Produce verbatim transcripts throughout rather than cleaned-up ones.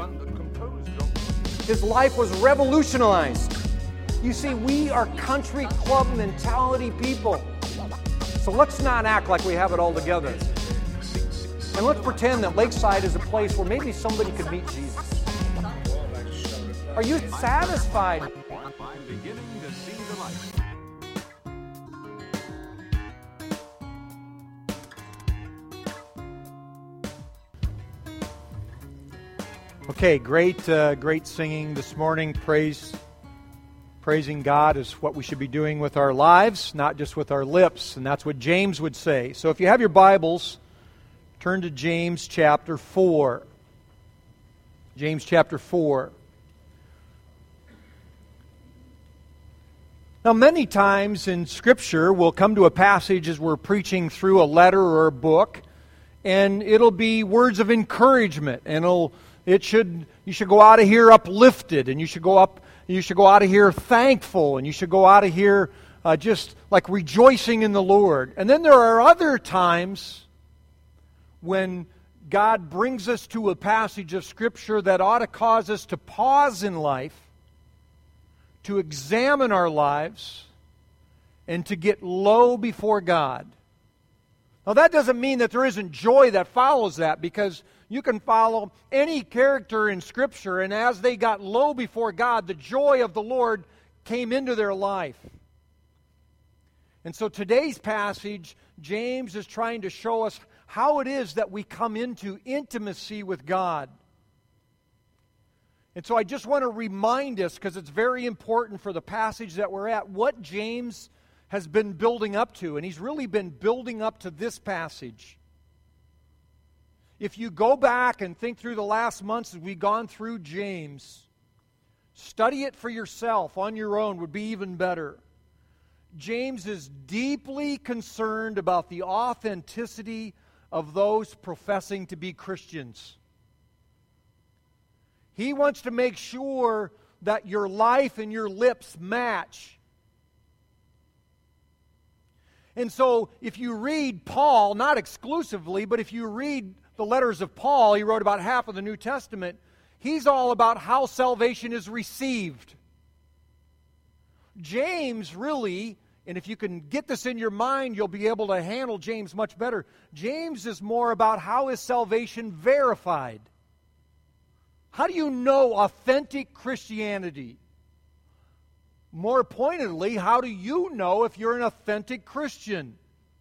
His life was revolutionized. You see, we are country club mentality people. So let's not act like we have it all together. And let's pretend that Lakeside is a place where maybe somebody could meet Jesus. Are you satisfied? I'm beginning to see the light. Okay, great, uh, great singing this morning. Praise, praising God is what we should be doing with our lives, not just with our lips, and that's what James would say. So, if you have your Bibles, turn to James chapter four. James chapter four. Now, many times in Scripture, we'll come to a passage as we're preaching through a letter or a book, and it'll be words of encouragement, and it'll It should you should go out of here uplifted, and you should go up you should go out of here thankful, and you should go out of here uh, just like rejoicing in the Lord. And then there are other times when God brings us to a passage of Scripture that ought to cause us to pause in life, to examine our lives, and to get low before God. Now, that doesn't mean that there isn't joy that follows that, because you can follow any character in Scripture, and as they got low before God, the joy of the Lord came into their life. And so today's passage, James is trying to show us how it is that we come into intimacy with God. And so I just want to remind us, because it's very important for the passage that we're at, what James has been building up to, and he's really been building up to this passage. If you go back and think through the last months as we've gone through James, study it for yourself on your own would be even better. James is deeply concerned about the authenticity of those professing to be Christians. He wants to make sure that your life and your lips match. And so, if you read Paul, not exclusively, but if you read the letters of Paul, he wrote about half of the New Testament, he's all about how salvation is received. James really, and if you can get this in your mind, you'll be able to handle James much better. James is more about how is salvation verified. How do you know authentic Christianity? More pointedly, how do you know if you're an authentic Christian?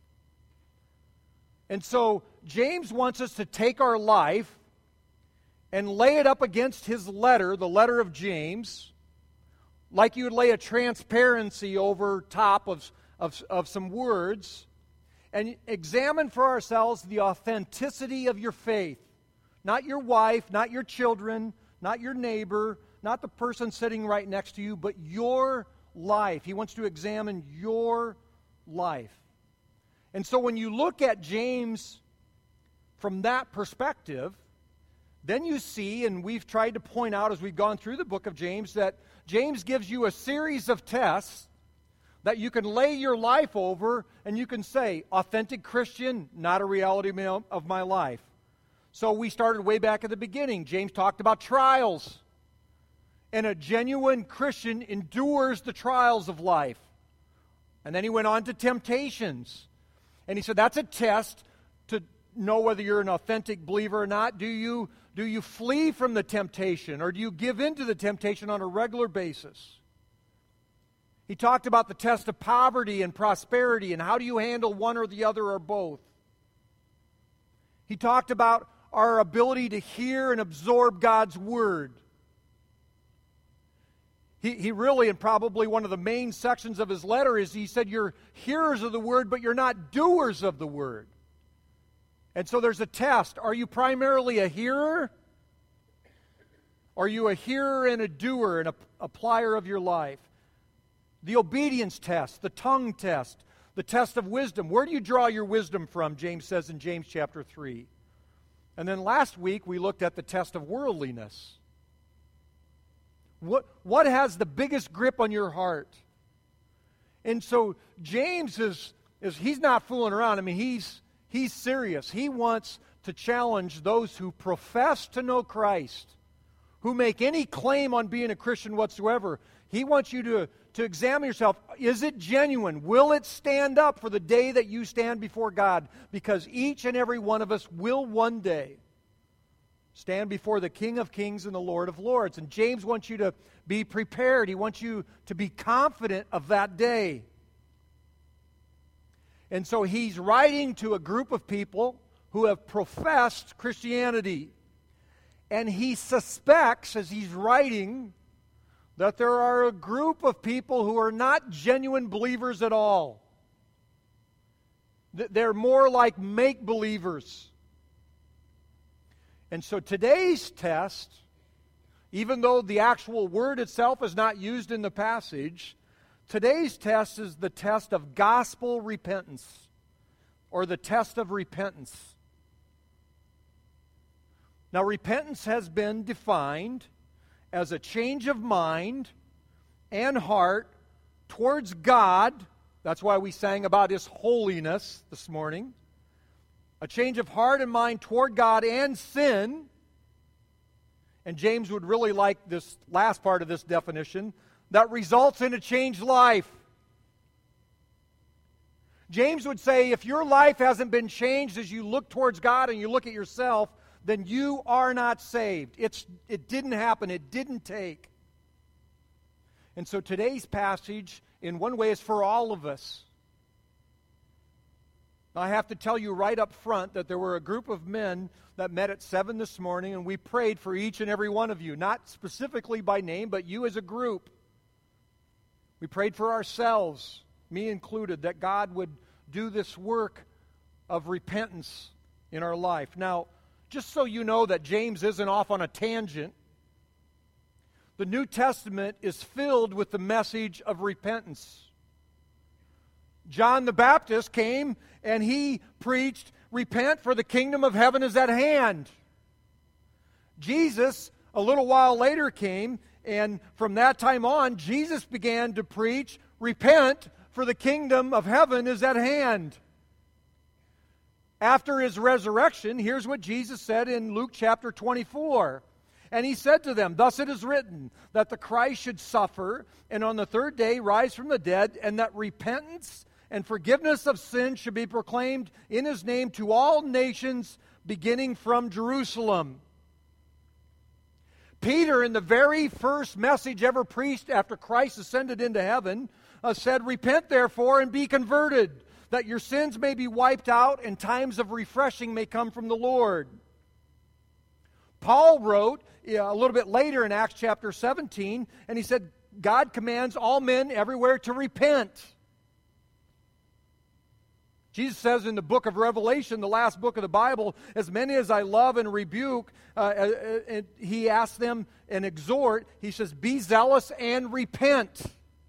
And so, James wants us to take our life and lay it up against his letter, the letter of James, like you would lay a transparency over top of, of, of some words, and examine for ourselves the authenticity of your faith. Not your wife, not your children, not your neighbor, not the person sitting right next to you, but your life. He wants to examine your life. And so when you look at James from that perspective, then you see, and we've tried to point out as we've gone through the book of James, that James gives you a series of tests that you can lay your life over, and you can say, authentic Christian, not a reality of my life. So we started way back at the beginning. James talked about trials. And a genuine Christian endures the trials of life. And then he went on to temptations. And he said that's a test to know whether you're an authentic believer or not. Do you, do you flee from the temptation, or do you give in to the temptation on a regular basis? He talked about the test of poverty and prosperity, and how do you handle one or the other or both. He talked about our ability to hear and absorb God's Word. He, he really, and probably one of the main sections of his letter is he said you're hearers of the Word, but you're not doers of the Word. And so there's a test. Are you primarily a hearer? Are you a hearer and a doer and a applier of your life? The obedience test, the tongue test, the test of wisdom. Where do you draw your wisdom from, James says in James chapter three. And then last week we looked at the test of worldliness. What, what has the biggest grip on your heart? And so James is, is he's not fooling around. I mean, he's, he's serious. He wants to challenge those who profess to know Christ, who make any claim on being a Christian whatsoever, he wants you to, to examine yourself. Is it genuine? Will it stand up for the day that you stand before God? Because each and every one of us will one day stand before the King of Kings and the Lord of Lords. And James wants you to be prepared. He wants you to be confident of that day. And so he's writing to a group of people who have professed Christianity. And he suspects, as he's writing, that there are a group of people who are not genuine believers at all. They're more like make-believers. And so today's test, even though the actual word itself is not used in the passage, today's test is the test of gospel repentance, or the test of repentance. Now, repentance has been defined as a change of mind and heart towards God. That's why we sang about His holiness this morning. A change of heart and mind toward God and sin. And James would really like this last part of this definition, that results in a changed life. James would say, if your life hasn't been changed as you look towards God and you look at yourself, then you are not saved. It's, it didn't happen. It didn't take. And so today's passage, in one way, is for all of us. I have to tell you right up front that there were a group of men that met at seven this morning, and we prayed for each and every one of you, not specifically by name, but you as a group. We prayed for ourselves, me included, that God would do this work of repentance in our life. Now, just so you know that James isn't off on a tangent, the New Testament is filled with the message of repentance. John the Baptist came and he preached, repent for the kingdom of heaven is at hand. Jesus, a little while later, came, and from that time on, Jesus began to preach, repent for the kingdom of heaven is at hand. After his resurrection, here's what Jesus said in Luke chapter twenty-four. And he said to them, thus it is written, that the Christ should suffer, and on the third day rise from the dead, and that repentance and forgiveness of sin should be proclaimed in his name to all nations, beginning from Jerusalem. Peter, in the very first message ever preached after Christ ascended into heaven, uh, said, repent therefore and be converted, that your sins may be wiped out and times of refreshing may come from the Lord. Paul wrote uh, a little bit later in Acts chapter seventeen, and he said, God commands all men everywhere to repent. Jesus says in the book of Revelation, the last book of the Bible, as many as I love and rebuke, uh, uh, uh, he asks them and exhort, he says, be zealous and repent.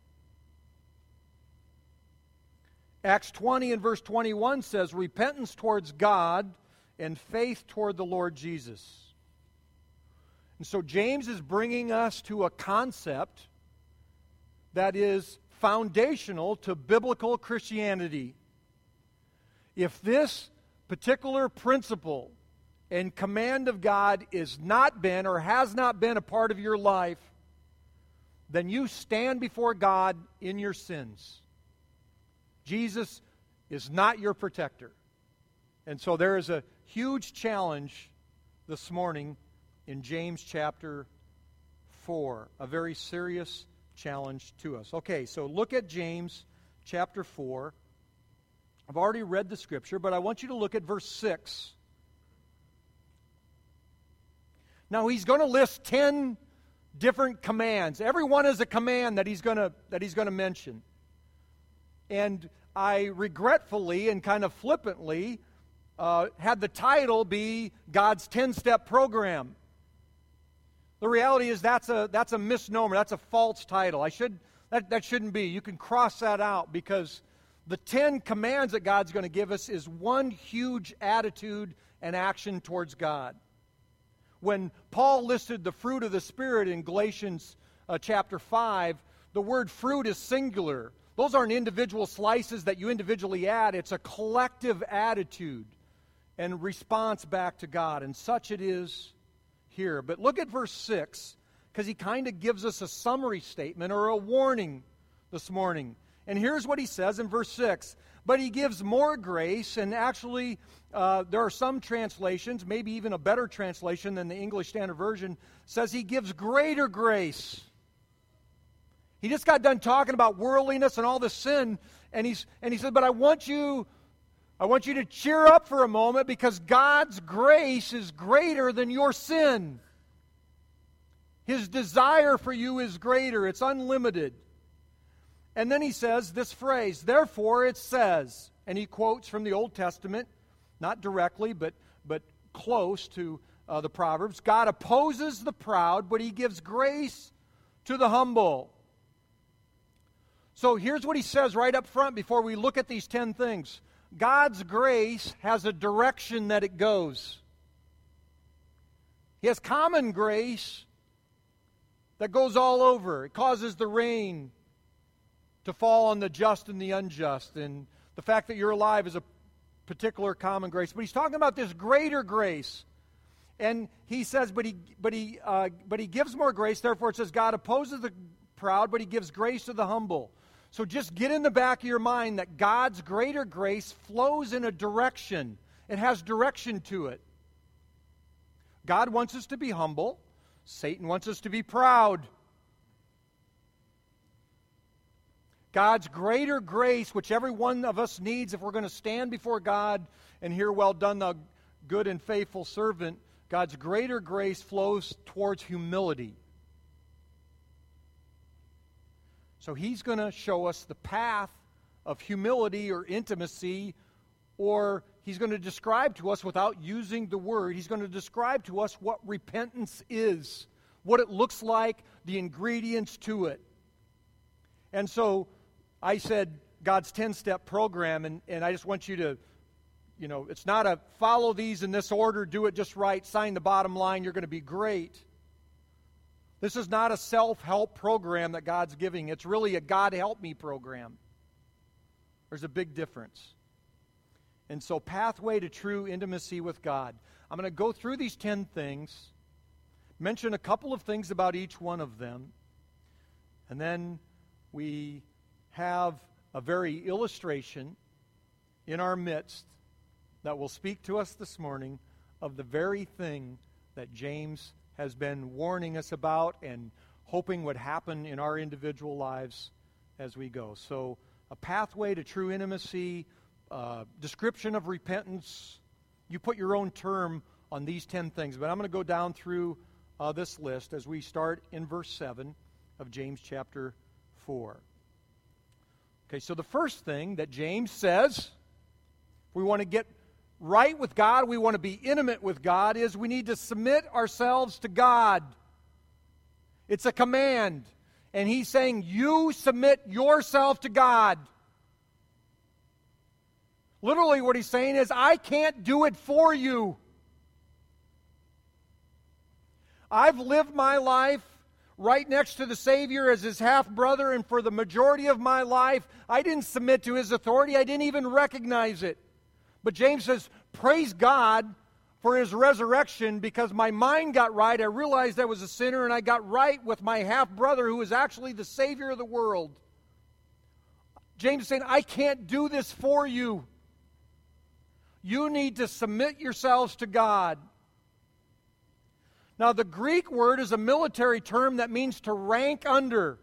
Acts twenty and verse twenty-one says, repentance towards God and faith toward the Lord Jesus. And so James is bringing us to a concept that is foundational to biblical Christianity. If this particular principle and command of God is not been or has not been a part of your life, then you stand before God in your sins. Jesus is not your protector. And so there is a huge challenge this morning in James chapter four, a very serious challenge to us. Okay, so look at James chapter four. I've already read the scripture, but I want you to look at verse six. Now, he's going to list ten different commands. Every one is a command that he's going to that he's going to mention. And I regretfully and kind of flippantly uh, had the title be God's ten-step program. The reality is that's a that's a misnomer. That's a false title. I should that, that shouldn't be. You can cross that out, because the ten commands that God's going to give us is one huge attitude and action towards God. When Paul listed the fruit of the Spirit in Galatians uh, chapter five, the word fruit is singular. Those aren't individual slices that you individually add. It's a collective attitude and response back to God. And such it is here. But look at verse six, because he kind of gives us a summary statement or a warning this morning. And here's what he says in verse six. But he gives more grace, and actually uh, there are some translations, maybe even a better translation than the English Standard Version, says he gives greater grace. He just got done talking about worldliness and all the sin, and he's and he said, but I want you I want you to cheer up for a moment, because God's grace is greater than your sin. His desire for you is greater. It's unlimited. And then he says this phrase, therefore it says, and he quotes from the Old Testament, not directly, but, but close to uh, the Proverbs, God opposes the proud, but he gives grace to the humble. So here's what he says right up front before we look at these ten things. God's grace has a direction that it goes. He has common grace that goes all over. It causes the rain to fall on the just and the unjust. And the fact that you're alive is a particular common grace. But he's talking about this greater grace. And he says, but he but he uh, but he gives more grace. Therefore it says God opposes the proud, but he gives grace to the humble. So just get in the back of your mind that God's greater grace flows in a direction. It has direction to it. God wants us to be humble. Satan wants us to be proud. God's greater grace, which every one of us needs if we're going to stand before God and hear, well done, thou good and faithful servant, God's greater grace flows towards humility. So he's going to show us the path of humility or intimacy, or he's going to describe to us, without using the word, he's going to describe to us what repentance is, what it looks like, the ingredients to it. And so I said God's ten-step program, and, and I just want you to, you know, it's not a follow these in this order, do it just right, sign the bottom line, you're going to be great. This is not a self-help program that God's giving. It's really a God help me program. There's a big difference. And so, pathway to true intimacy with God. I'm going to go through these ten things, mention a couple of things about each one of them, and then we have a very illustration in our midst that will speak to us this morning of the very thing that James has been warning us about and hoping would happen in our individual lives as we go. So, a pathway to true intimacy, uh, description of repentance. You put your own term on these ten things, but I'm going to go down through uh, this list as we start in verse seven of James chapter four. Okay, so the first thing that James says, we want to get right with God, we want to be intimate with God, is we need to submit ourselves to God. It's a command. And he's saying, you submit yourself to God. Literally what he's saying is, I can't do it for you. I've lived my life right next to the Savior as his half-brother, and for the majority of my life, I didn't submit to his authority. I didn't even recognize it. But James says, praise God for his resurrection, because my mind got right. I realized I was a sinner, and I got right with my half-brother who is actually the Savior of the world. James is saying, I can't do this for you. You need to submit yourselves to God. Now, the Greek word is a military term that means to rank under.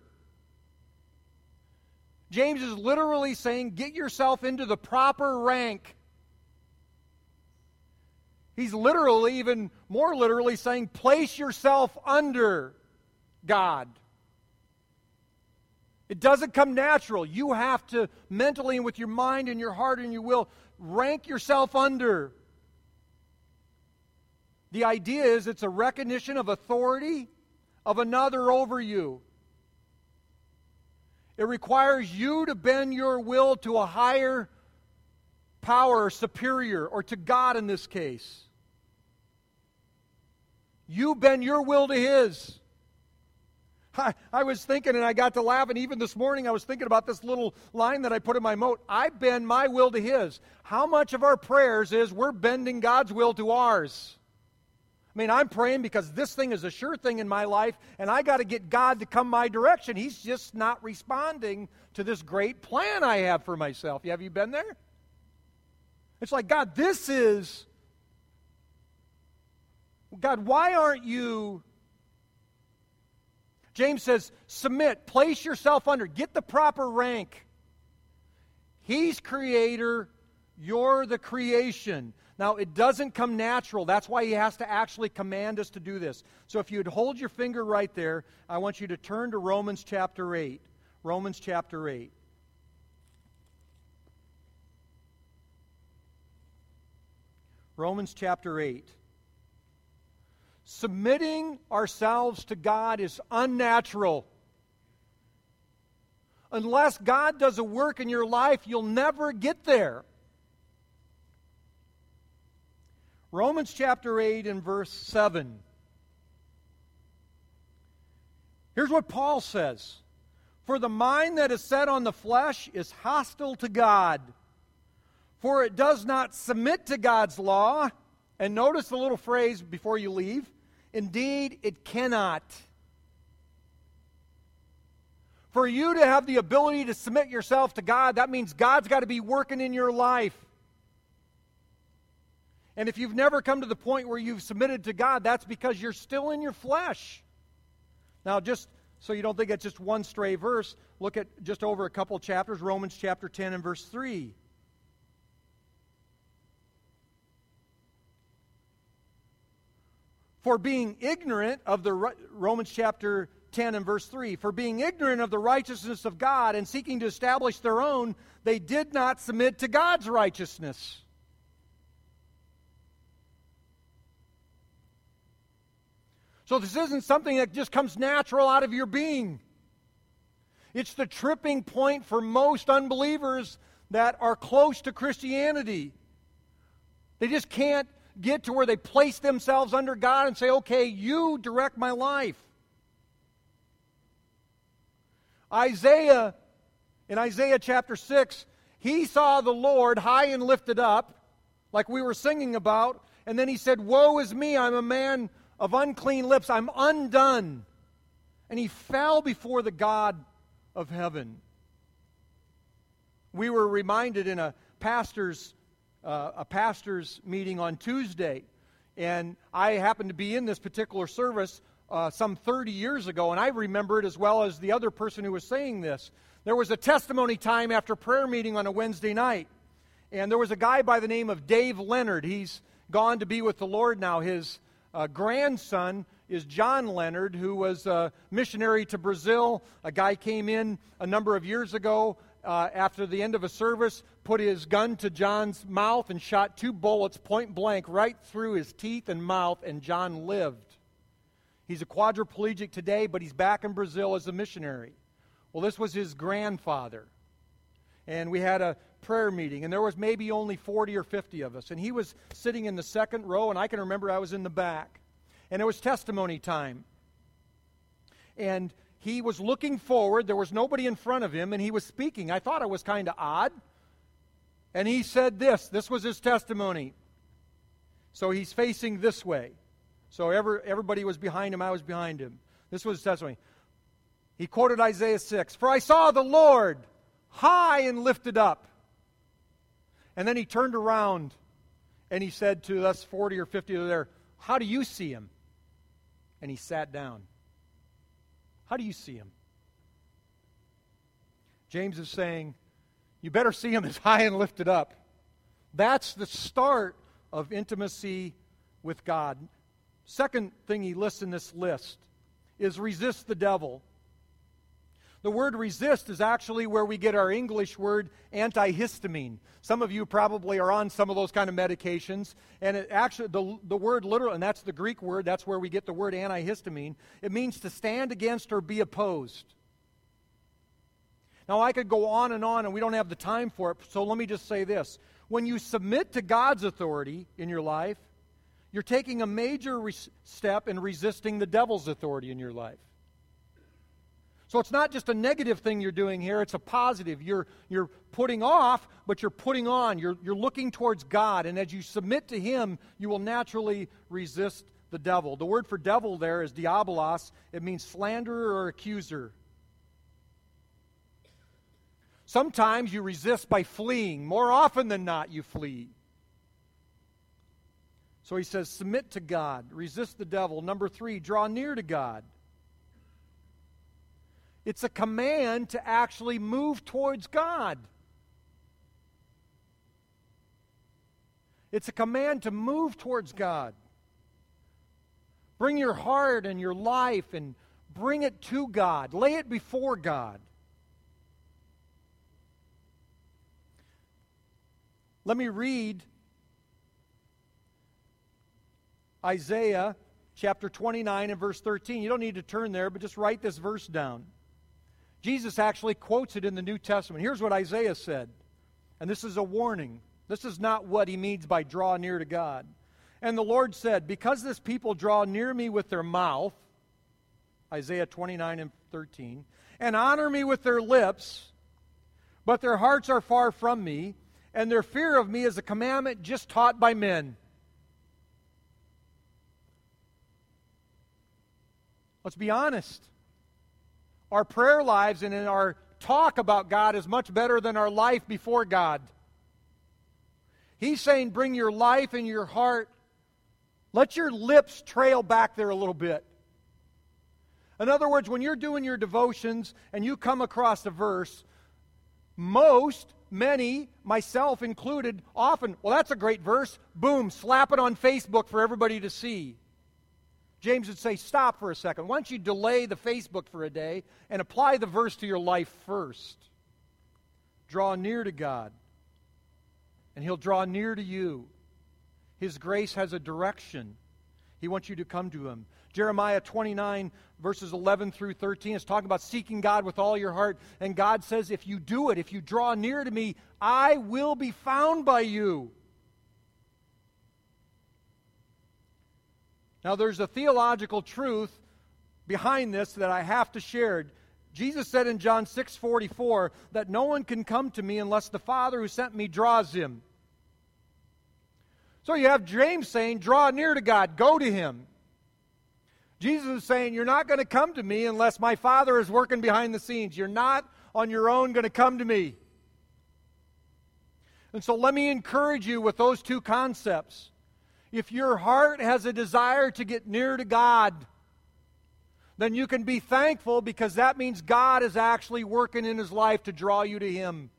James is literally saying, get yourself into the proper rank. He's literally, even more literally, saying, place yourself under God. It doesn't come natural. You have to mentally and with your mind and your heart and your will rank yourself under. The idea is it's a recognition of authority of another over you. It requires you to bend your will to a higher power, superior, or to God in this case. You bend your will to His. I, I was thinking, and I got to laughing, even this morning I was thinking about this little line that I put in my note. I bend my will to His. How much of our prayers is we're bending God's will to ours? I mean, I'm praying because this thing is a sure thing in my life, and I got to get God to come my direction. He's just not responding to this great plan I have for myself. Have you been there? It's like, God, this is... God, why aren't you... James says, submit, place yourself under, get the proper rank. He's creator, you're the creation. Now, it doesn't come natural. That's why he has to actually command us to do this. So if you'd hold your finger right there, I want you to turn to Romans chapter eight. Romans chapter eight. Romans chapter eight. Submitting ourselves to God is unnatural. Unless God does a work in your life, you'll never get there. Romans chapter eight and verse seven. Here's what Paul says. For the mind that is set on the flesh is hostile to God, for it does not submit to God's law. And notice the little phrase before you leave. Indeed, it cannot. For you to have the ability to submit yourself to God, that means God's got to be working in your life. And if you've never come to the point where you've submitted to God, that's because you're still in your flesh. Now, just so you don't think it's just one stray verse, look at just over a couple chapters, Romans chapter ten and verse three. For being ignorant of the, Romans chapter ten and verse three, for being ignorant of the righteousness of God and seeking to establish their own, they did not submit to God's righteousness. So this isn't something that just comes natural out of your being. It's the tripping point for most unbelievers that are close to Christianity. They just can't get to where they place themselves under God and say, okay, you direct my life. Isaiah, in Isaiah chapter six, he saw the Lord high and lifted up, like we were singing about, and then he said, woe is me, I'm a man of unclean lips, I'm undone. And he fell before the God of heaven. We were reminded in a pastor's uh, a pastor's meeting on Tuesday, and I happened to be in this particular service uh, some thirty years ago, and I remember it as well as the other person who was saying this. There was a testimony time after prayer meeting on a Wednesday night, and there was a guy by the name of Dave Leonard. He's gone to be with the Lord now. His uh, grandson is John Leonard, who was a missionary to Brazil. A guy came in a number of years ago uh, after the end of a service, put his gun to John's mouth and shot two bullets point blank right through his teeth and mouth, and John lived. He's a quadriplegic today, but he's back in Brazil as a missionary. Well, this was his grandfather. And we had a prayer meeting, and there was maybe only forty or fifty of us. And he was sitting in the second row, and I can remember I was in the back. And it was testimony time. And he was looking forward. There was nobody in front of him, and he was speaking. I thought it was kind of odd. And he said this. This was his testimony. So he's facing this way. So every, everybody was behind him. I was behind him. This was his testimony. He quoted Isaiah six. For I saw the Lord high and lifted up. And then he turned around and he said to us forty or fifty over there, how do you see him? And he sat down. How do you see him? James is saying, you better see him as high and lifted up. That's the start of intimacy with God. Second thing he lists in this list is resist the devil. The word resist is actually where we get our English word antihistamine. Some of you probably are on some of those kind of medications, and it actually the, the word literal, and that's the Greek word, that's where we get the word antihistamine. It means to stand against or be opposed. Now, I could go on and on, and we don't have the time for it, so let me just say this. When you submit to God's authority in your life, you're taking a major res- step in resisting the devil's authority in your life. So it's not just a negative thing you're doing here, it's a positive. You're, you're putting off, but you're putting on. You're, you're looking towards God, and as you submit to Him, you will naturally resist the devil. The word for devil there is diabolos. It means slanderer or accuser. Sometimes you resist by fleeing. More often than not, you flee. So he says, submit to God. Resist the devil. Number three, draw near to God. It's a command to actually move towards God. It's a command to move towards God. Bring your heart and your life and bring it to God. Lay it before God. Let me read Isaiah chapter twenty-nine and verse thirteen. You don't need to turn there, but just write this verse down. Jesus actually quotes it in the New Testament. Here's what Isaiah said, and this is a warning. This is not what he means by draw near to God. And the Lord said, because this people draw near me with their mouth, Isaiah twenty-nine and thirteen, and honor me with their lips, but their hearts are far from me, and their fear of me is a commandment just taught by men. Let's be honest. Our prayer lives and in our talk about God is much better than our life before God. He's saying bring your life and your heart. Let your lips trail back there a little bit. In other words, when you're doing your devotions and you come across a verse, most, many, myself included, often, well, that's a great verse. Boom, slap it on Facebook for everybody to see. James would say, stop for a second. Why don't you delay the Facebook for a day and apply the verse to your life first? Draw near to God, and He'll draw near to you. His grace has a direction. He wants you to come to Him. Jeremiah twenty-nine, verses eleven through thirteen is talking about seeking God with all your heart. And God says, if you do it, if you draw near to me, I will be found by you. Now, there's a theological truth behind this that I have to share. Jesus said in John six forty-four that no one can come to me unless the Father who sent me draws him. So you have James saying, draw near to God, go to Him. Jesus is saying, you're not going to come to me unless my Father is working behind the scenes. You're not on your own going to come to me. And so let me encourage you with those two concepts. If your heart has a desire to get near to God, then you can be thankful because that means God is actually working in His life to draw you to Him.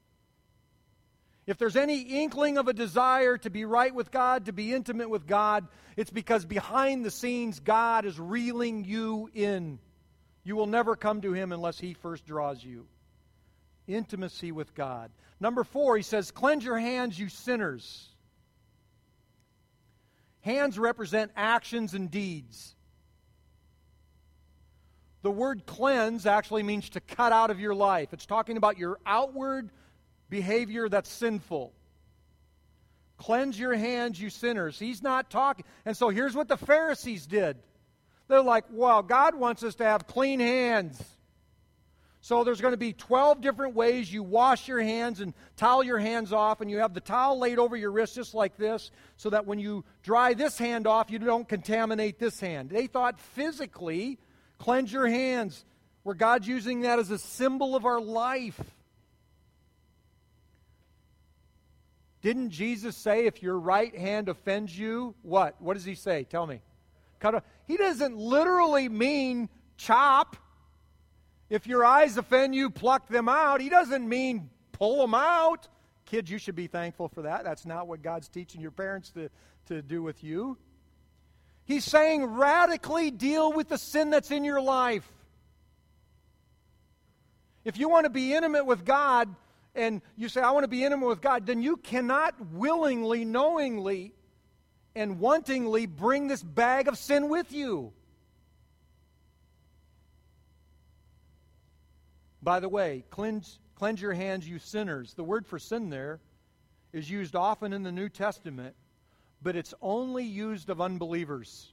If there's any inkling of a desire to be right with God, to be intimate with God, it's because behind the scenes God is reeling you in. You will never come to Him unless He first draws you. Intimacy with God. Number four, he says, cleanse your hands, you sinners. Hands represent actions and deeds. The word cleanse actually means to cut out of your life. It's talking about your outward behavior that's sinful. Cleanse your hands, you sinners. He's not talking. And so here's what the Pharisees did. They're like, well, God wants us to have clean hands. So there's going to be twelve different ways you wash your hands and towel your hands off, and you have the towel laid over your wrist just like this, so that when you dry this hand off, you don't contaminate this hand. They thought physically, cleanse your hands, where God's using that as a symbol of our life. Didn't Jesus say if your right hand offends you, what? What does He say? Tell me. Cut off. He doesn't literally mean chop. If your eyes offend you, pluck them out. He doesn't mean pull them out. Kids, you should be thankful for that. That's not what God's teaching your parents to, to do with you. He's saying radically deal with the sin that's in your life. If you want to be intimate with God, and you say, I want to be intimate with God, then you cannot willingly, knowingly, and wantingly bring this bag of sin with you. By the way, cleanse, cleanse your hands, you sinners. The word for sin there is used often in the New Testament, but it's only used of unbelievers.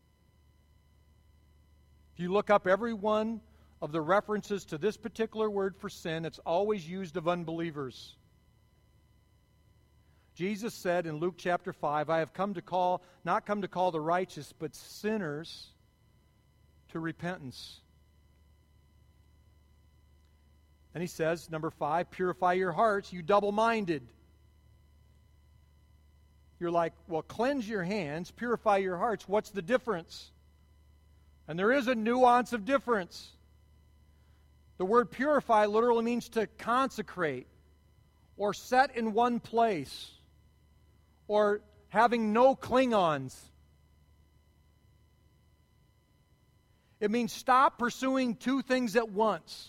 If you look up every one of the references to this particular word for sin, it's always used of unbelievers. Jesus said in Luke chapter five, I have come to call, not come to call the righteous, but sinners to repentance. And he says, number five, purify your hearts, you double-minded. You're like, well, cleanse your hands, purify your hearts. What's the difference? And there is a nuance of difference. The word purify literally means to consecrate or set in one place or having no Klingons. It means stop pursuing two things at once.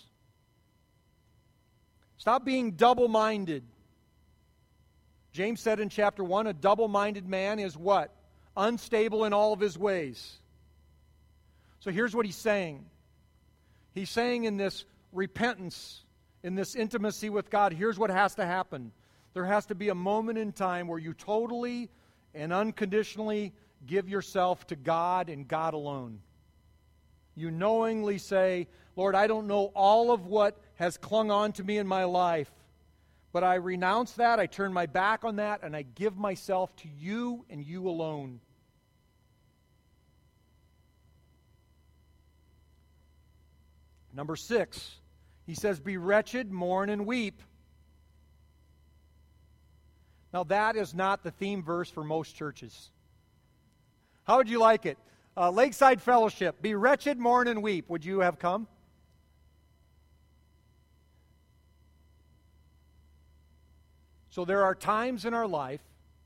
Stop being double-minded. James said in chapter one, a double-minded man is what? Unstable in all of his ways. So here's what he's saying. He's saying in this repentance, in this intimacy with God, here's what has to happen. There has to be a moment in time where you totally and unconditionally give yourself to God and God alone. You knowingly say, Lord, I don't know all of what has clung on to me in my life, but I renounce that, I turn my back on that, and I give myself to you and you alone. Number six, he says, be wretched, mourn, and weep. Now that is not the theme verse for most churches. How would you like it? Uh, Lakeside Fellowship, be wretched, mourn, and weep. Would you have come? So there are times in our life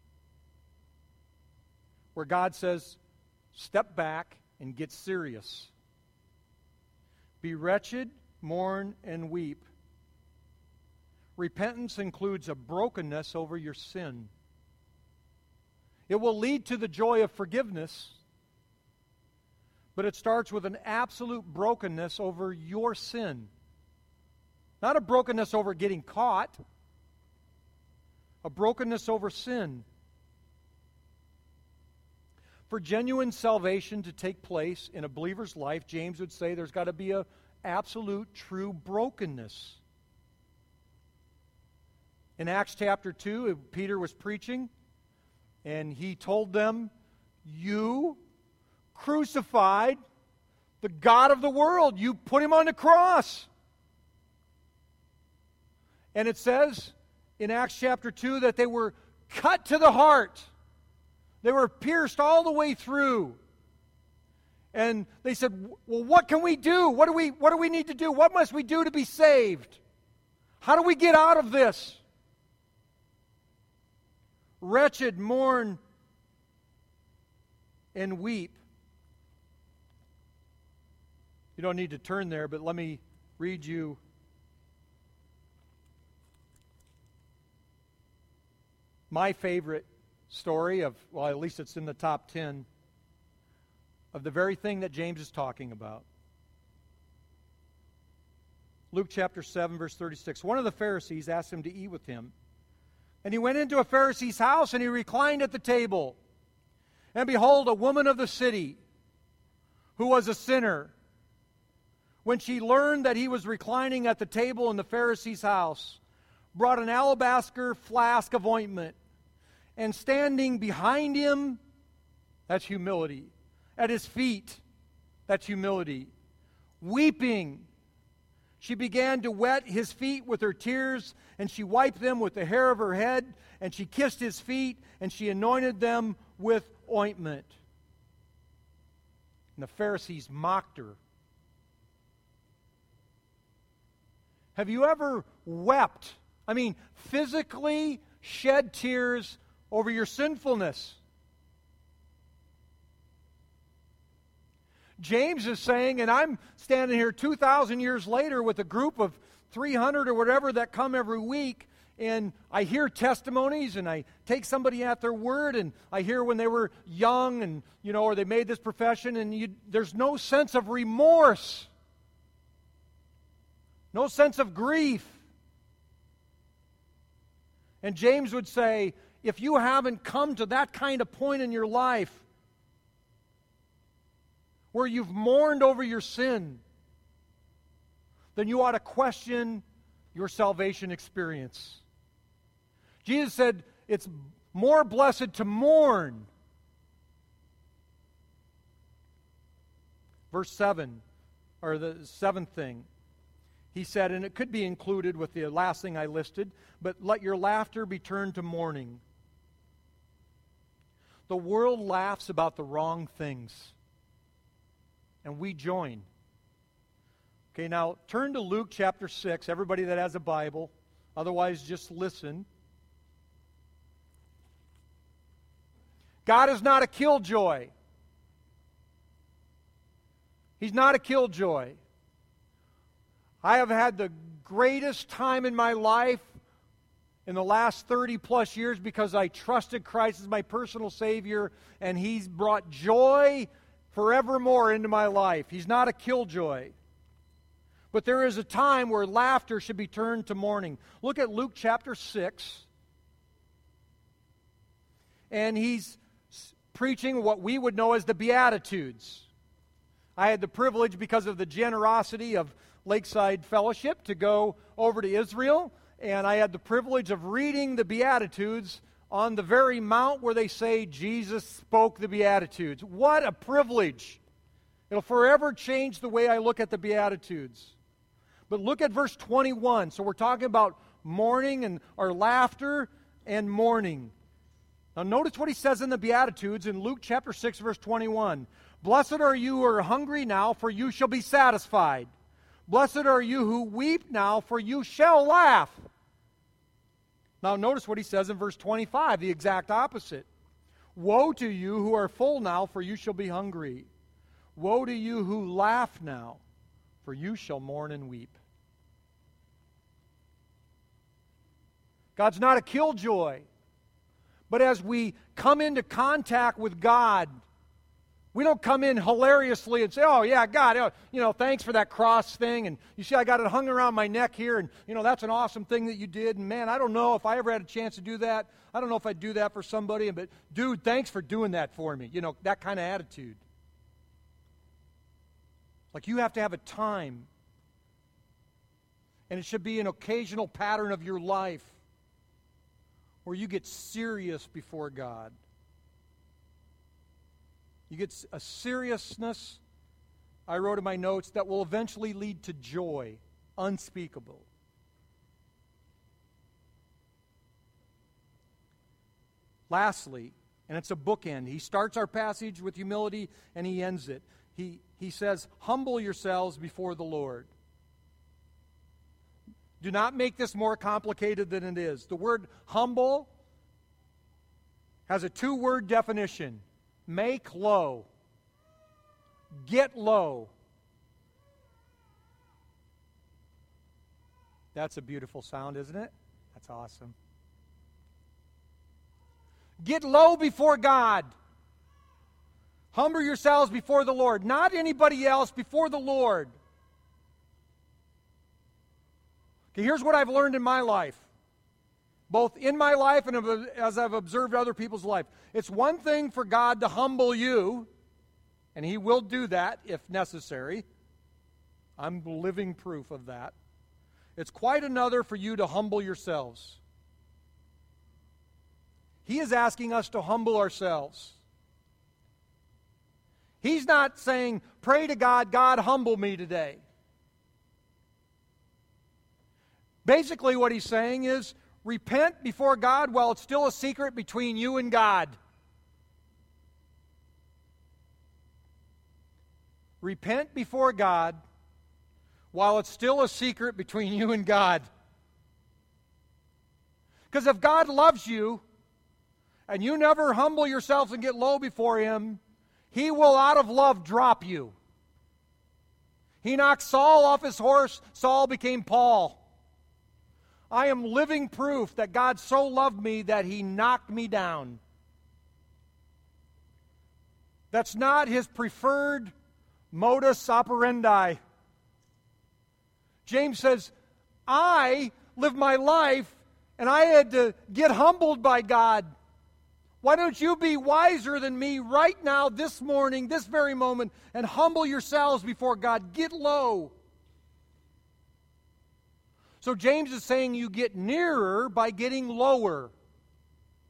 where God says, step back and get serious. Be wretched, mourn, and weep. Repentance includes a brokenness over your sin. It will lead to the joy of forgiveness, but it starts with an absolute brokenness over your sin. Not a brokenness over getting caught, a brokenness over sin. For genuine salvation to take place in a believer's life, James would say there's got to be an absolute, true brokenness. In Acts chapter two, Peter was preaching, and he told them, you crucified the God of the world. You put him on the cross. And it says in Acts chapter two that they were cut to the heart. They were pierced all the way through. And they said, well, what can we do? What do we, what do we need to do? What must we do to be saved? How do we get out of this? Wretched, mourn, and weep. You don't need to turn there, but let me read you my favorite story of, well, at least it's in the top ten, of the very thing that James is talking about. Luke chapter seven, verse thirty-six. One of the Pharisees asked him to eat with him. And he went into a Pharisee's house, and he reclined at the table. And behold, a woman of the city, who was a sinner, when she learned that he was reclining at the table in the Pharisee's house, brought an alabaster flask of ointment, and standing behind him, that's humility, at his feet, that's humility, weeping, she began to wet his feet with her tears, and she wiped them with the hair of her head, and she kissed his feet, and she anointed them with ointment. And the Pharisees mocked her. Have you ever wept? I mean, physically shed tears over your sinfulness? James is saying, and I'm standing here two thousand years later with a group of three hundred or whatever that come every week, and I hear testimonies, and I take somebody at their word, and I hear when they were young, and, you know, or they made this profession, and you, there's no sense of remorse, no sense of grief. And James would say, if you haven't come to that kind of point in your life where you've mourned over your sin, then you ought to question your salvation experience. Jesus said, it's more blessed to mourn. Verse seven, or the seventh thing, he said, and it could be included with the last thing I listed, but let your laughter be turned to mourning. The world laughs about the wrong things, and we join. Okay, now turn to Luke chapter six, everybody that has a Bible. Otherwise, just listen. God is not a killjoy. He's not a killjoy. I have had the greatest time in my life in the last thirty plus years because I trusted Christ as my personal Savior, and He's brought joy forevermore into my life. He's not a killjoy. But there is a time where laughter should be turned to mourning. Look at Luke chapter six. And he's preaching what we would know as the Beatitudes. I had the privilege, because of the generosity of Lakeside Fellowship, to go over to Israel. And I had the privilege of reading the Beatitudes on the very mount where they say Jesus spoke the Beatitudes. What a privilege. It'll forever change the way I look at the Beatitudes. But look at verse twenty-one. So we're talking about mourning and or laughter and mourning. Now notice what he says in the Beatitudes in Luke chapter six, verse twenty-one. Blessed are you who are hungry now, for you shall be satisfied. Blessed are you who weep now, for you shall laugh. Now notice what he says in verse twenty-five, the exact opposite. Woe to you who are full now, for you shall be hungry. Woe to you who laugh now, for you shall mourn and weep. God's not a killjoy. But as we come into contact with God, we don't come in hilariously and say, oh, yeah, God, you know, thanks for that cross thing. And you see, I got it hung around my neck here. And, you know, that's an awesome thing that you did. And, man, I don't know if I ever had a chance to do that. I don't know if I'd do that for somebody. But, dude, thanks for doing that for me. You know, that kind of attitude. Like, you have to have a time. And it should be an occasional pattern of your life where you get serious before God. You get a seriousness, I wrote in my notes, that will eventually lead to joy, unspeakable. Lastly, and it's a bookend, he starts our passage with humility and he ends it. He, he says, humble yourselves before the Lord. Do not make this more complicated than it is. The word humble has a two-word definition. Make low. Get low. That's a beautiful sound, isn't it? That's awesome. Get low before God. Humble yourselves before the Lord. Not anybody else, before the Lord. Okay, here's what I've learned in my life, both in my life and as I've observed other people's life. It's one thing for God to humble you, and He will do that if necessary. I'm living proof of that. It's quite another for you to humble yourselves. He is asking us to humble ourselves. He's not saying, pray to God, God, humble me today. Basically what he's saying is, repent before God while it's still a secret between you and God. Repent before God while it's still a secret between you and God. Because if God loves you and you never humble yourselves and get low before Him, He will out of love drop you. He knocked Saul off his horse. Saul became Paul. I am living proof that God so loved me that He knocked me down. That's not His preferred modus operandi. James says, I live my life and I had to get humbled by God. Why don't you be wiser than me right now, this morning, this very moment, and humble yourselves before God? Get low. So James is saying you get nearer by getting lower.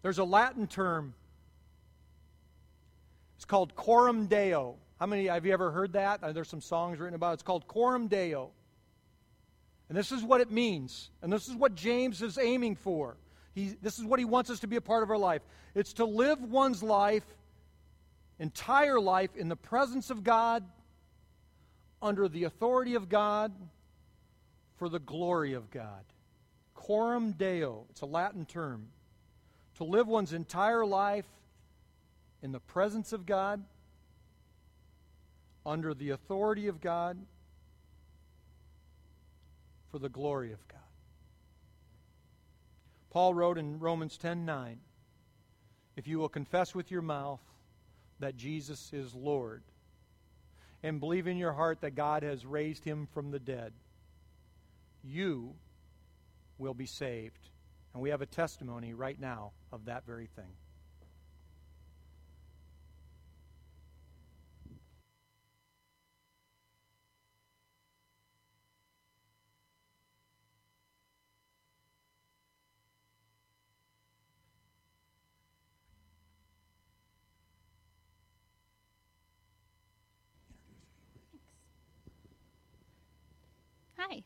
There's a Latin term. It's called coram Deo. How many, have you ever heard that? Uh, there's some songs written about it. It's called coram Deo. And this is what it means. And this is what James is aiming for. He, this is what he wants us to be a part of our life. It's to live one's life, entire life, in the presence of God, under the authority of God, for the glory of God. Coram Deo. It's a Latin term. To live one's entire life in the presence of God, under the authority of God, for the glory of God. Paul wrote in Romans ten nine, if you will confess with your mouth that Jesus is Lord, and believe in your heart that God has raised him from the dead, you will be saved. And we have a testimony right now of that very thing. Hi.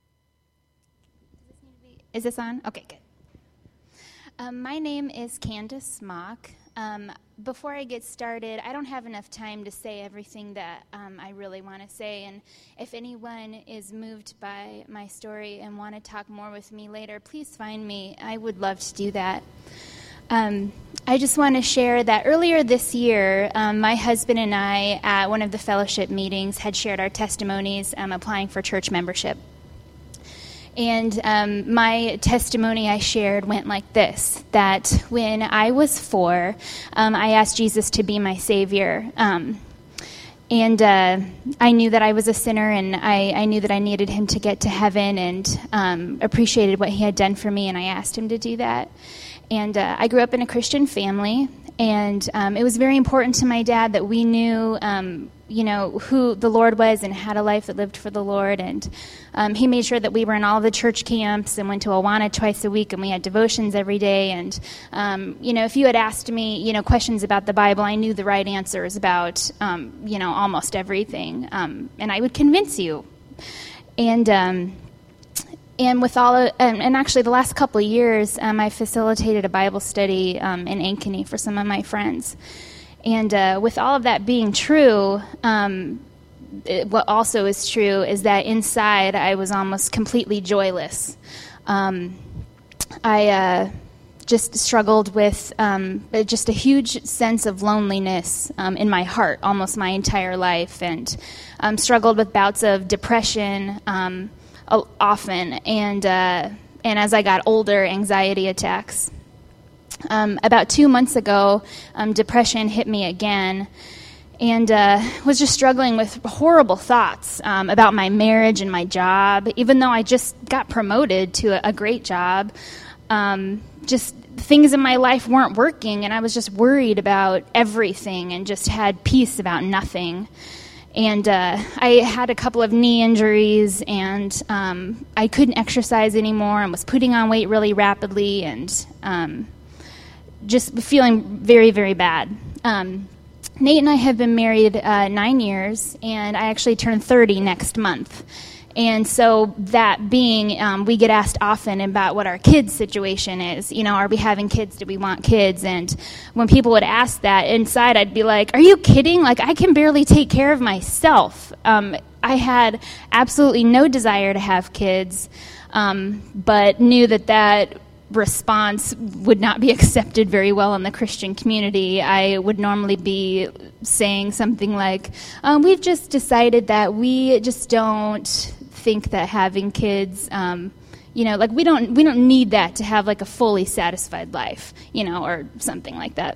Does this need to be, is this on? Okay, good. Um, my name is Candace Mock. Um, before I get started, I don't have enough time to say everything that um, I really want to say, and if anyone is moved by my story and want to talk more with me later, please find me. I would love to do that. Um, I just want to share that earlier this year, um, my husband and I, at one of the fellowship meetings, had shared our testimonies um, applying for church membership. And um, my testimony I shared went like this, that when I was four, um, I asked Jesus to be my Savior. Um, and uh, I knew that I was a sinner, and I, I knew that I needed him to get to heaven, and um, appreciated what he had done for me, and I asked him to do that. And uh, I grew up in a Christian family, and um, it was very important to my dad that we knew, um, you know, who the Lord was and had a life that lived for the Lord. And um, he made sure that we were in all the church camps and went to Awana twice a week, and we had devotions every day. And, um, you know, if you had asked me, you know, questions about the Bible, I knew the right answers about, um, you know, almost everything. Um, and I would convince you. And... Um, And with all, of, and, and actually the last couple of years, um, I facilitated a Bible study um, in Ankeny for some of my friends. And uh, with all of that being true, um, it, what also is true is that inside I was almost completely joyless. Um, I uh, just struggled with um, just a huge sense of loneliness um, in my heart almost my entire life, and um, struggled with bouts of depression, um often, and uh, and as I got older, anxiety attacks. Um, about two months ago, um, depression hit me again, and uh, was just struggling with horrible thoughts um, about my marriage and my job. Even though I just got promoted to a, a great job, um, just things in my life weren't working, and I was just worried about everything and just had peace about nothing. And uh, I had a couple of knee injuries, and um, I couldn't exercise anymore and was putting on weight really rapidly, and um, just feeling very, very bad. Um, Nate and I have been married uh, nine years, and I actually turn thirty next month. And so that being, um, we get asked often about what our kids' situation is. You know, are we having kids? Do we want kids? And when people would ask that, inside I'd be like, are you kidding? Like, I can barely take care of myself. Um, I had absolutely no desire to have kids, um, but knew that that response would not be accepted very well in the Christian community. I would normally be saying something like, um, we've just decided that we just don't think that having kids, um, you know, like we don't we don't need that to have like a fully satisfied life, you know, or something like that.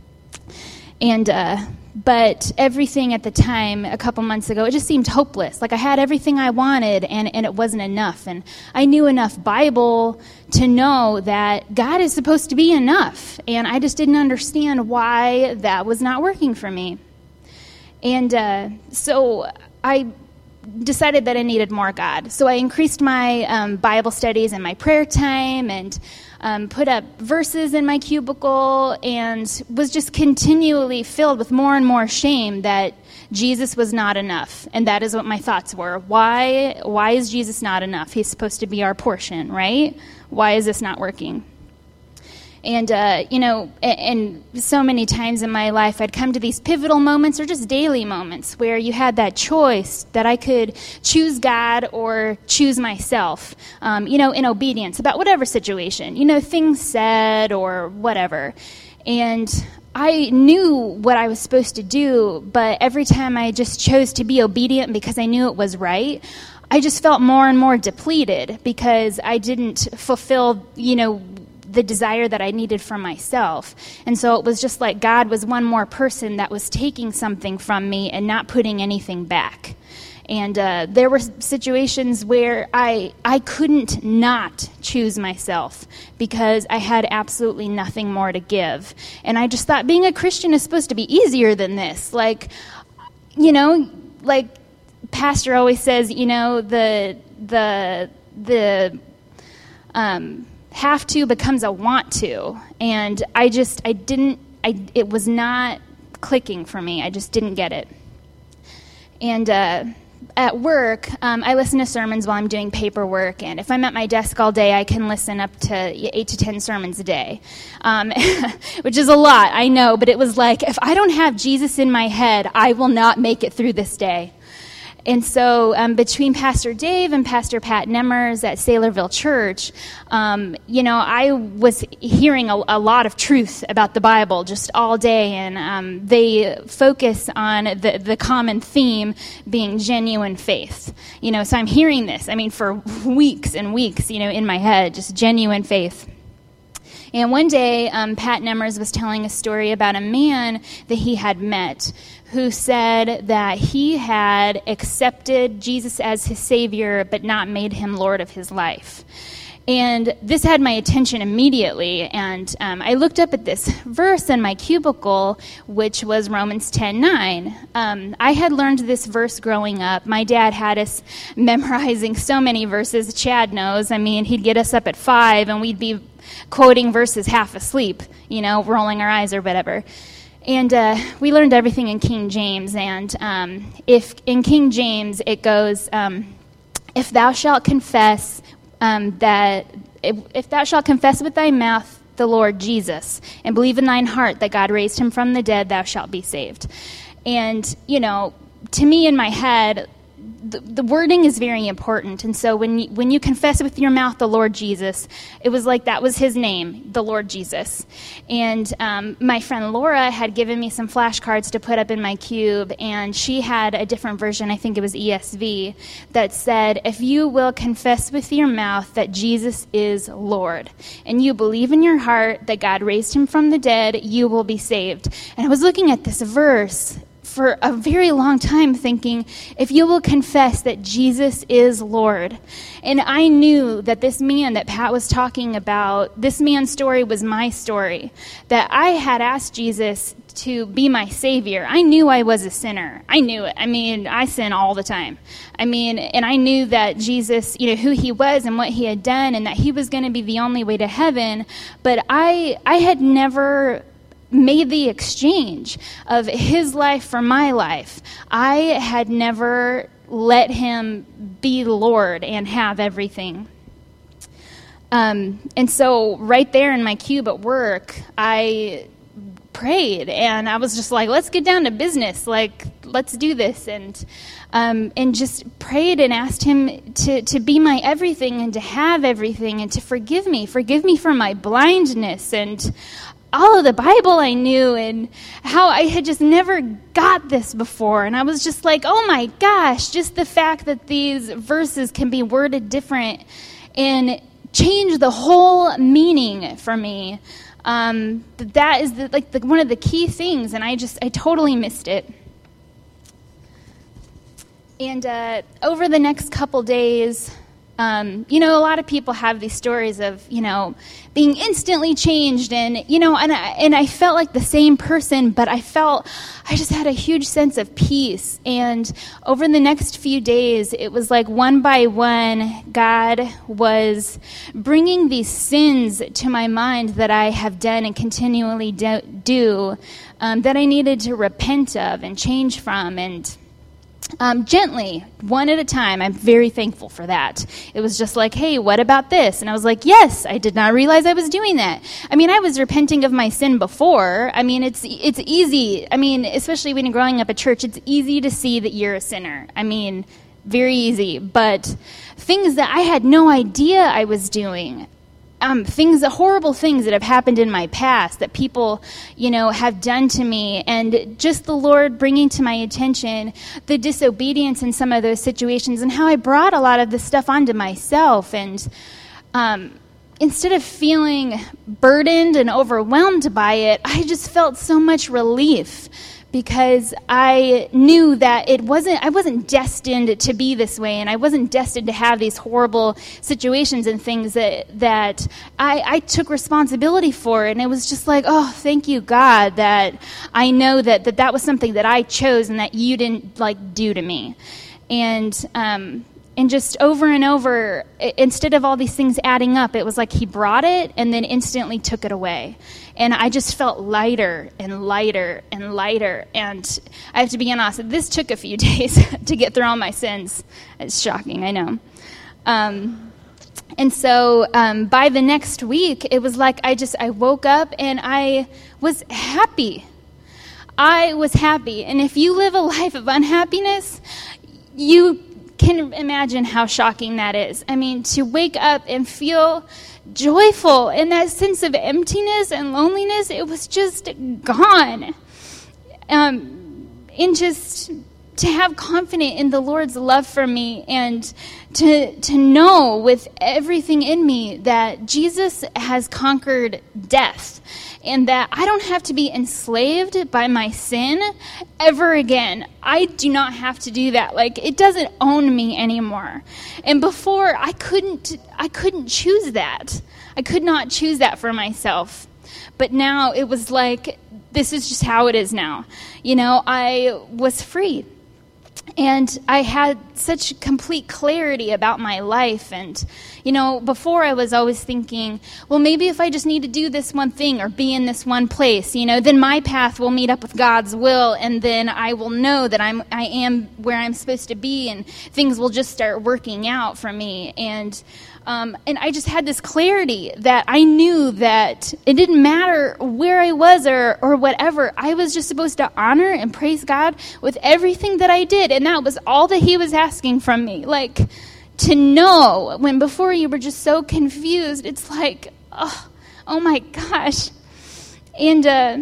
And uh, but everything at the time, a couple months ago, it just seemed hopeless. Like I had everything I wanted, and, and it wasn't enough. And I knew enough Bible to know that God is supposed to be enough. And I just didn't understand why that was not working for me. And uh, so I decided that I needed more God. So I increased my um, Bible studies and my prayer time and um, put up verses in my cubicle and was just continually filled with more and more shame that Jesus was not enough. And that is what my thoughts were. Why, why is Jesus not enough? He's supposed to be our portion, right? Why is this not working? And, uh, you know, and, and so many times in my life, I'd come to these pivotal moments or just daily moments where you had that choice that I could choose God or choose myself, um, you know, in obedience about whatever situation, you know, things said or whatever. And I knew what I was supposed to do, but every time I just chose to be obedient because I knew it was right, I just felt more and more depleted because I didn't fulfill, you know, the desire that I needed for myself. And so it was just like God was one more person that was taking something from me and not putting anything back. And uh, there were situations where I I couldn't not choose myself because I had absolutely nothing more to give. And I just thought being a Christian is supposed to be easier than this. Like, you know, like Pastor always says, you know, the the the um have to becomes a want to, and I just I didn't I it was not clicking for me. I just didn't get it. And uh, at work, um, I listen to sermons while I'm doing paperwork, and if I'm at my desk all day, I can listen up to eight to ten sermons a day, um, which is a lot, I know. But it was like, if I don't have Jesus in my head, I will not make it through this day. And so um, between Pastor Dave and Pastor Pat Nemmers at Saylorville Church, um, you know, I was hearing a, a lot of truth about the Bible just all day. And um, they focus on the, the common theme being genuine faith. You know, so I'm hearing this, I mean, for weeks and weeks, you know, in my head, just genuine faith. And one day, um, Pat Nemmers was telling a story about a man that he had met who said that he had accepted Jesus as his Savior but not made him Lord of his life. And this had my attention immediately, and um, I looked up at this verse in my cubicle, which was Romans ten nine. Um, I had learned this verse growing up. My dad had us memorizing so many verses. Chad knows. I mean, he'd get us up at five, and we'd be quoting verses half asleep, you know, rolling our eyes or whatever. And uh, we learned everything in King James. And um, if in King James it goes, um, if thou shalt confess um, that, if, if thou shalt confess with thy mouth the Lord Jesus, and believe in thine heart that God raised him from the dead, thou shalt be saved. And, you know, to me in my head, The, the wording is very important. And so when you, when you confess with your mouth the Lord Jesus, it was like that was his name, the Lord Jesus. And um, my friend Laura had given me some flashcards to put up in my cube, and she had a different version, I think it was E S V, that said, if you will confess with your mouth that Jesus is Lord, and you believe in your heart that God raised him from the dead, you will be saved. And I was looking at this verse for a very long time thinking, if you will confess that Jesus is Lord. And I knew that this man that Pat was talking about, this man's story was my story, that I had asked Jesus to be my Savior. I knew I was a sinner. I knew it. I mean, I sin all the time. I mean, and I knew that Jesus, you know, who he was and what he had done, and that he was going to be the only way to heaven. But I, I had never made the exchange of his life for my life. I had never let him be Lord and have everything. Um, and so right there in my cube at work, I prayed, and I was just like, let's get down to business. Like, let's do this. And um, and just prayed and asked him to, to be my everything and to have everything and to forgive me. Forgive me for my blindness and all of the Bible I knew, and how I had just never got this before. And I was just like, oh my gosh, just the fact that these verses can be worded different and change the whole meaning for me. Um, that is the, like the, one of the key things, and I just, I totally missed it. And uh, over the next couple days, Um, you know, a lot of people have these stories of, you know, being instantly changed, and, you know, and I, and I felt like the same person, but I felt, I just had a huge sense of peace. And over the next few days, it was like one by one, God was bringing these sins to my mind that I have done and continually do, do um, that I needed to repent of and change from, and Um, gently, one at a time. I'm very thankful for that. It was just like, hey, what about this? And I was like, yes, I did not realize I was doing that. I mean, I was repenting of my sin before. I mean, it's it's easy. I mean, especially when you're growing up at church, it's easy to see that you're a sinner. I mean, very easy. But things that I had no idea I was doing, Um, things, horrible things that have happened in my past that people, you know, have done to me, and just the Lord bringing to my attention the disobedience in some of those situations and how I brought a lot of this stuff onto myself. And um, instead of feeling burdened and overwhelmed by it, I just felt so much relief, because I knew that it wasn't, I wasn't destined to be this way, and I wasn't destined to have these horrible situations and things that that I, I took responsibility for. And it was just like, oh, thank you, God, that I know that that, that was something that I chose and that you didn't, like, do to me. And um, and just over and over, instead of all these things adding up, it was like he brought it and then instantly took it away. And I just felt lighter and lighter and lighter. And I have to be honest, this took a few days to get through all my sins. It's shocking, I know. Um, and so um, by the next week, it was like I just, I woke up and I was happy. I was happy. And if you live a life of unhappiness, you can imagine how shocking that is. I mean, to wake up and feel joyful, and that sense of emptiness and loneliness, it was just gone. Um, and just to have confidence in the Lord's love for me, and to to know with everything in me that Jesus has conquered death, and that I don't have to be enslaved by my sin ever again. I do not have to do that. Like, it doesn't own me anymore. And before, I couldn't I couldn't choose that. I could not choose that for myself. But now it was like, this is just how it is now. You know, I was free. And I had such complete clarity about my life. And, you know, before I was always thinking, well, maybe if I just need to do this one thing or be in this one place, you know, then my path will meet up with God's will, and then I will know that I'm, I am where I'm supposed to be, and things will just start working out for me. And Um, and I just had this clarity that I knew that it didn't matter where I was or, or whatever. I was just supposed to honor and praise God with everything that I did. And that was all that he was asking from me. Like, to know, when before you were just so confused, it's like, oh, oh my gosh. And uh,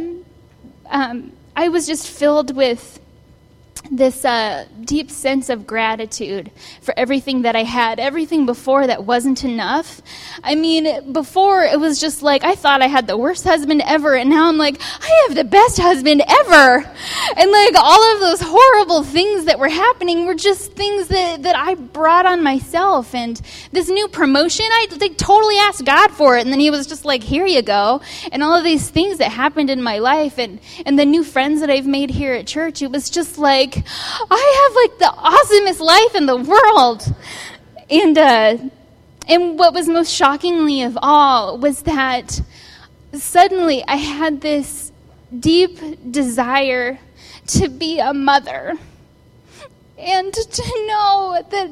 um, I was just filled with this uh, deep sense of gratitude for everything that I had, everything before that wasn't enough. I mean, before it was just like, I thought I had the worst husband ever, and now I'm like, I have the best husband ever. And like, all of those horrible things that were happening were just things that, that I brought on myself. And this new promotion, I like, totally asked God for it, and then he was just like, here you go. And all of these things that happened in my life, and, and the new friends that I've made here at church, it was just like, I have like the awesomest life in the world. And uh, and what was most shockingly of all was that suddenly I had this deep desire to be a mother, and to know that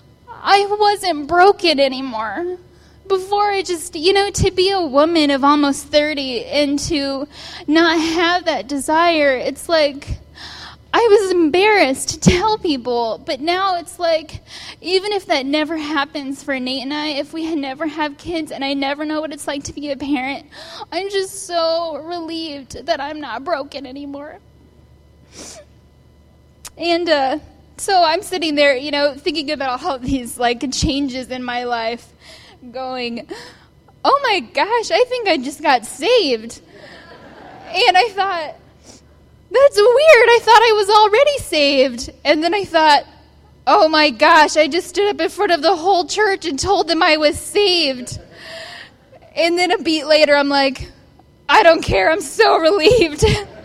I wasn't broken anymore. Before, I just, you know, to be a woman of almost thirty and to not have that desire, it's like, I was embarrassed to tell people, but now it's like, even if that never happens for Nate and I, if we had never have kids and I never know what it's like to be a parent, I'm just so relieved that I'm not broken anymore. And uh, so I'm sitting there, you know, thinking about all these like changes in my life, going, oh my gosh, I think I just got saved. And I thought, that's weird. I thought I was already saved. And then I thought, oh my gosh, I just stood up in front of the whole church and told them I was saved. And then a beat later, I'm like, I don't care, I'm so relieved.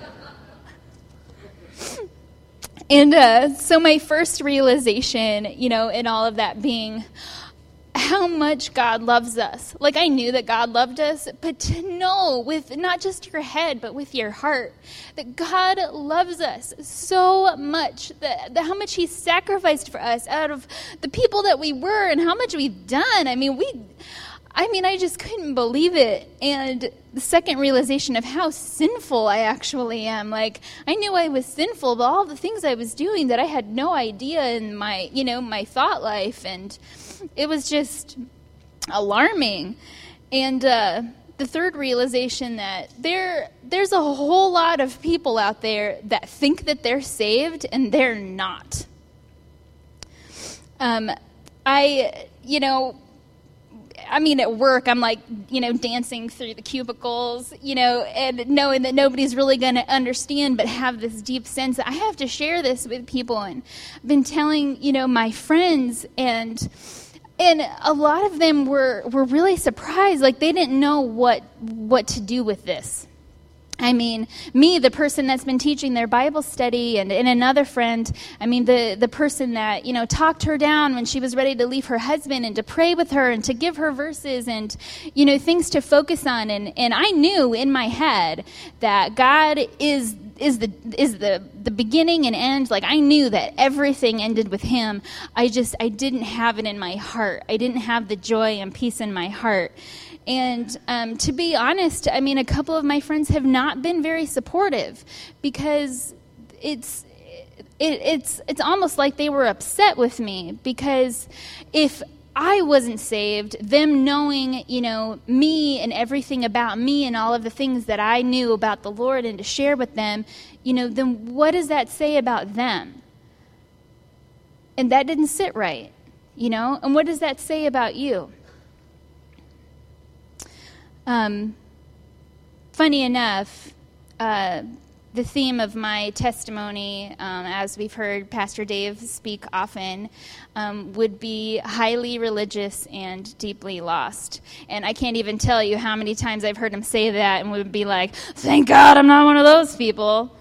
And uh, so my first realization, you know, in all of that being how much God loves us. Like, I knew that God loved us, but to know with not just your head, but with your heart, that God loves us so much, that, that how much he sacrificed for us out of the people that we were and how much we've done. I mean, we... I mean, I just couldn't believe it. And the second realization of how sinful I actually am. Like, I knew I was sinful, but all the things I was doing that I had no idea in my, you know, my thought life. And it was just alarming. And uh, the third realization that there, there's a whole lot of people out there that think that they're saved and they're not. Um, I, you know... I mean, at work, I'm like, you know, dancing through the cubicles, you know, and knowing that nobody's really going to understand, but have this deep sense that I have to share this with people. And I've been telling, you know, my friends, and and a lot of them were, were really surprised. Like, they didn't know what what to do with this. I mean, me, the person that's been teaching their Bible study, and, and another friend, I mean, the, the person that, you know, talked her down when she was ready to leave her husband, and to pray with her and to give her verses and, you know, things to focus on. And, and I knew in my head that God is is the is the, the beginning and end. Like, I knew that everything ended with him. I just, I didn't have it in my heart. I didn't have the joy and peace in my heart. And um, to be honest, I mean, a couple of my friends have not been very supportive, because it's it, it's it's almost like they were upset with me, because if I wasn't saved, them knowing, you know, me and everything about me and all of the things that I knew about the Lord and to share with them, you know, then what does that say about them? And that didn't sit right, you know? And what does that say about you? Um, funny enough, uh, the theme of my testimony, um, as we've heard Pastor Dave speak often, um, would be highly religious and deeply lost. And I can't even tell you how many times I've heard him say that and would be like, thank God I'm not one of those people.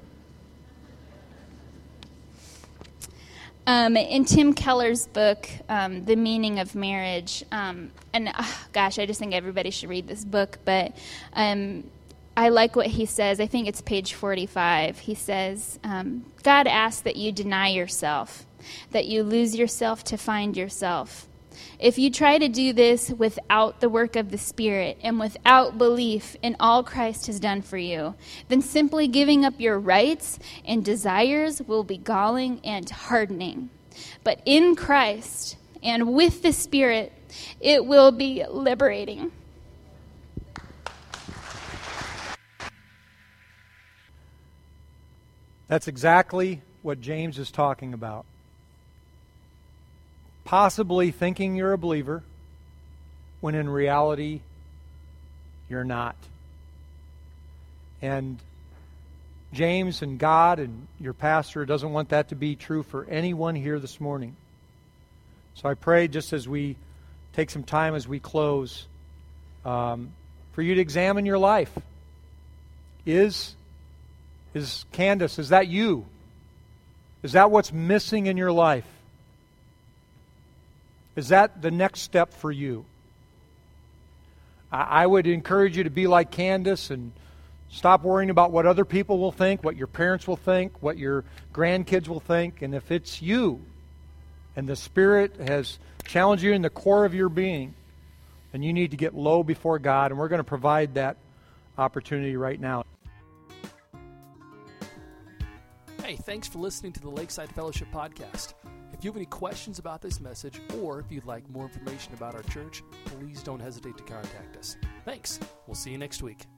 Um, in Tim Keller's book, um, The Meaning of Marriage, um, and uh, gosh, I just think everybody should read this book, but um, I like what he says. I think it's page forty-five. He says, um, God asks that you deny yourself, that you lose yourself to find yourself. If you try to do this without the work of the Spirit and without belief in all Christ has done for you, then simply giving up your rights and desires will be galling and hardening. But in Christ and with the Spirit, it will be liberating. That's exactly what James is talking about. Possibly thinking you're a believer when in reality you're not. And James and God and your pastor doesn't want that to be true for anyone here this morning. So I pray, just as we take some time as we close, um, for you to examine your life. Is, is Candace, is that you? Is that what's missing in your life? Is that the next step for you? I would encourage you to be like Candace and stop worrying about what other people will think, what your parents will think, what your grandkids will think. And if it's you and the Spirit has challenged you in the core of your being, then you need to get low before God, and we're going to provide that opportunity right now. Hey, thanks for listening to the Lakeside Fellowship Podcast. If you have any questions about this message, or if you'd like more information about our church, please don't hesitate to contact us. Thanks. We'll see you next week.